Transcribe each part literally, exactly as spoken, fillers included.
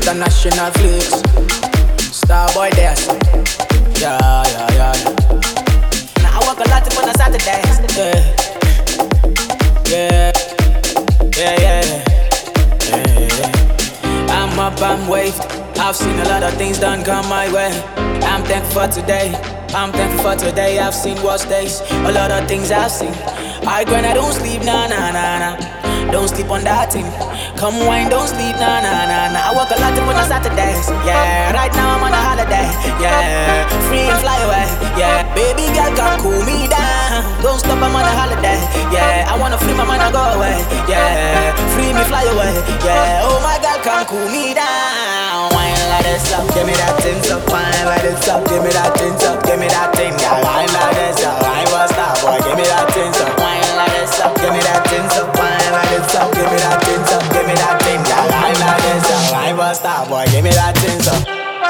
international flicks. Starboy there, so. Yeah, yeah, yeah, yeah. Now I work a lot on a Saturday. Yeah, yeah, yeah, yeah, yeah, yeah. I'm up, I'm waved. I've seen a lot of things done come my way. I'm thankful for today. I'm thankful for today. I've seen worse days. A lot of things I've seen. I grind, I don't sleep, nah, nah, nah, nah. Don't sleep on that thing. Come wine, don't sleep, nah, nah, nah, nah. I work a lot on a Saturdays. Yeah, right now I'm on a holiday. Yeah, free and fly away. Yeah, baby girl, come cool me down. Don't stop, I'm on a holiday. Yeah, I wanna free my mind and go away. Yeah, free me, fly away. Yeah, oh my God, come cool me down. Wine like this up, give me that thing up. Wine like this up, give me that thing up. Give me that thing, girl. Wine like this up. I was that boy, give me that thing up. Wine like this up, give me that thing up. Wine like this up, give me that thing up. Give me that thing, girl. Wine like this up. I was that boy, give me that thing up.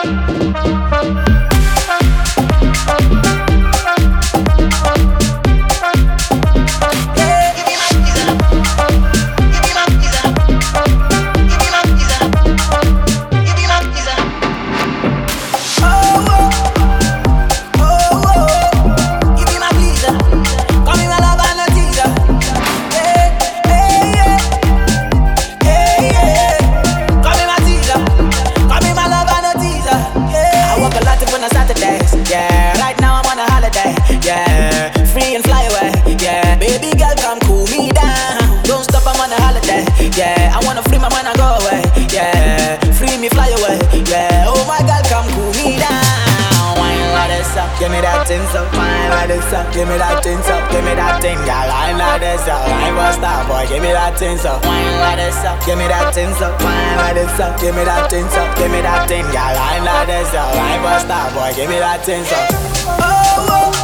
Yeah, I wanna free my mind and go away. Yeah, free me, fly away. Yeah, oh my God, come cool me down. Wine like this up, give me that thing up. Wine like this up, give me that thing up. Give me that thing, girl. Wine like this up. I was that boy, give me that thing up. Wine like this up, give me that thing up. Wine like this up, give me that thing up. Give me that thing, girl. Wine like this up. I was that boy, give me that thing up. Oh, oh.